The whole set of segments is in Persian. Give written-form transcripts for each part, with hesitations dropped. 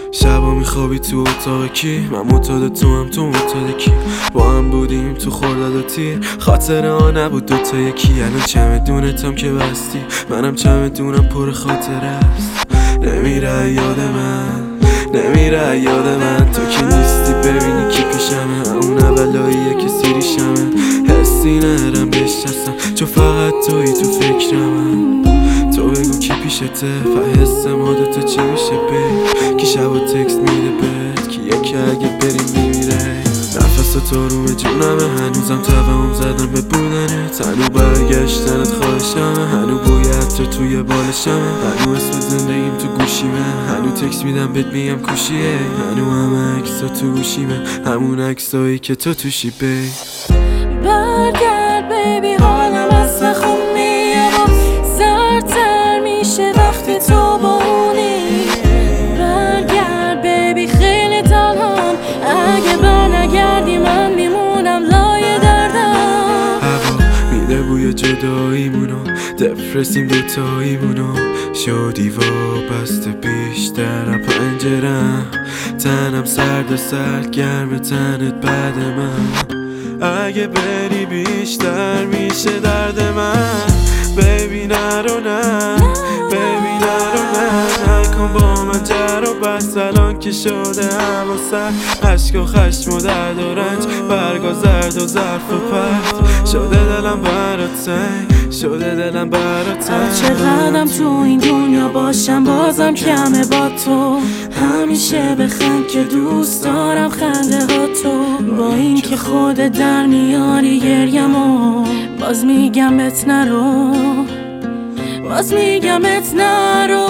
شبا میخوابی تو اتاق کی؟ من معتاد تو هم تو معتاد کی؟ با هم بودیم تو خورداد و تیر، خاطره ها نبود دوتا یکی. الان چمدونتم که بستی، منم چمدونم پر خاطره است. نمیره یاد من، نمیره یاد من. تو که نیستی ببینی کی پیشمه، اون اولاییه که سیریشمه. حسی نرم بشناسم چون فقط توی تو فکرمم. تو بگو کی پیشته، فحس ما دوتا چی میشه بی؟ کی شبا تکست میده بهت، کیه که اگه بریم میمیره؟ نفس تو روم جونمه، هنوزم توهم زدم به بودنت. هنو برگشتنت خواهشمه، هنو بویت تو توی بالشمه. هنو اسم زندگیم تو گوشیمه، هنو تکست میدم بهت میگم کوشیه. هنو همه عکسا تو گوشیمه، همون عکسایی که تو توشی بی. برگرد بیبی، حالم از خوب میاد، زردتر میشه وقتی تو با اونی. برگرد بیبی، خیلی تنهام، اگه برنگردی من میمونم لای دردم. هوا میده بوی جداییمونو، دپرسیم دوتاییمونو. شدی وابسته بیشتر پنجرم، تنم سرد و سرد گرم تنت بعد من. اگه بری بیشتر میشه درد من. بیبی نرو نه، بیبی نرو نه، نکن با من جر و بس. الان که شده هوا سرد، عشق و خشم و درد و رنج، برگا زرد و ظرف و پرد. شده دلم برات تنگ، شده دلم برات تنگ. چقدرم تو این دنیا باشم بازم کمه با تو. همیشه بخند که دوست دارم خنده ها تو. با این که خودت در میاری گریمو، باز میگم بهت نرو، باز میگم بهت نرو.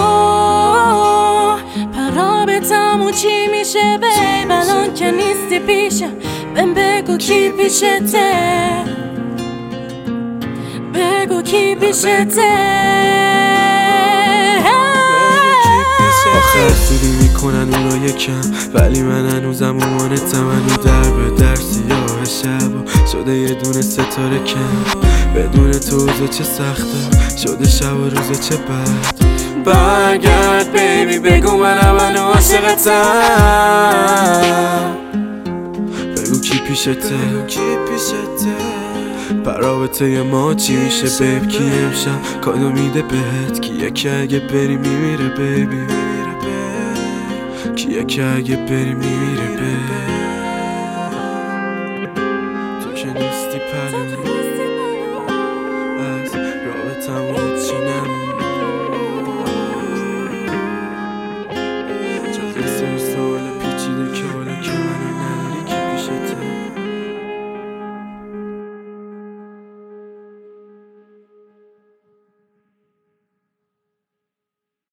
پرابتمون چی میشه بیب، الان که نیستی پیشم. بهم بگو کی پیشته، بگو کی پیشته. آخر سودی میکنن اونا یکم، ولی من هنوزم اومانتم. هنو در به در سیاه شب شده یه دونه ستاره کم. بدون تو روزا چه سخته، شده شب و روزا چه بد. برگرد بیبی، بگو منو عاشقتم. بگو کی پیشته، رابطه ما چی میشه بیب؟ کی امشب کادو میده بهت؟ کیه که اگه بری میمیره بیبی؟ کیه که اگه بری میمیره بیب؟ تو که نیستی پلو